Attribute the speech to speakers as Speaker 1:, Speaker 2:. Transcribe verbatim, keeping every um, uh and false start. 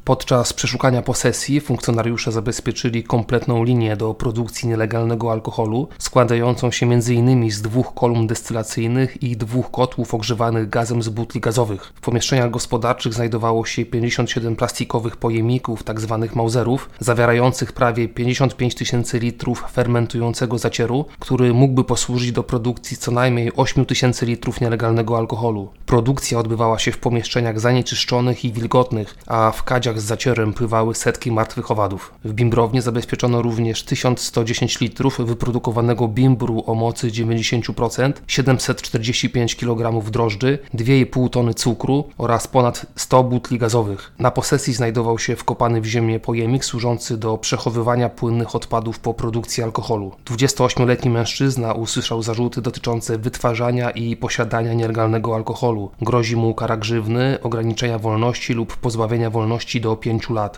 Speaker 1: Podczas przeszukania posesji funkcjonariusze zabezpieczyli kompletną linię do produkcji nielegalnego alkoholu, składającą się między innymi z dwóch kolumn destylacyjnych i dwóch kotłów ogrzewanych gazem z butli gazowych. W pomieszczeniach gospodarczych znajdowało się pięćdziesiąt siedem plastikowych pojemników, tzw. mauserów, zawierających prawie pięćdziesiąt pięć tysięcy litrów fermentującego zacieru, który mógłby posłużyć do produkcji co najmniej osiem tysięcy litrów nielegalnego alkoholu. Produkcja odbywała się w pomieszczeniach zanieczyszczonych i wilgotnych, a w kadziach z zacierem pływały setki martwych owadów. W bimbrowni zabezpieczono również tysiąc sto dziesięć litrów wyprodukowanego bimbru o mocy dziewięćdziesiąt procent, siedemset czterdzieści pięć kilogramów drożdży, dwie i pół tony cukru oraz ponad sto butli gazowych. Na posesji znajdował się wkopany w ziemię pojemnik służący do przechowywania płynnych odpadów po produkcji alkoholu. dwudziestoośmioletni mężczyzna usłyszał zarzuty dotyczące wytwarzania i posiadania nielegalnego alkoholu. Grozi mu kara grzywny, ograniczenia wolności lub pozbawienia wolności do pięciu lat.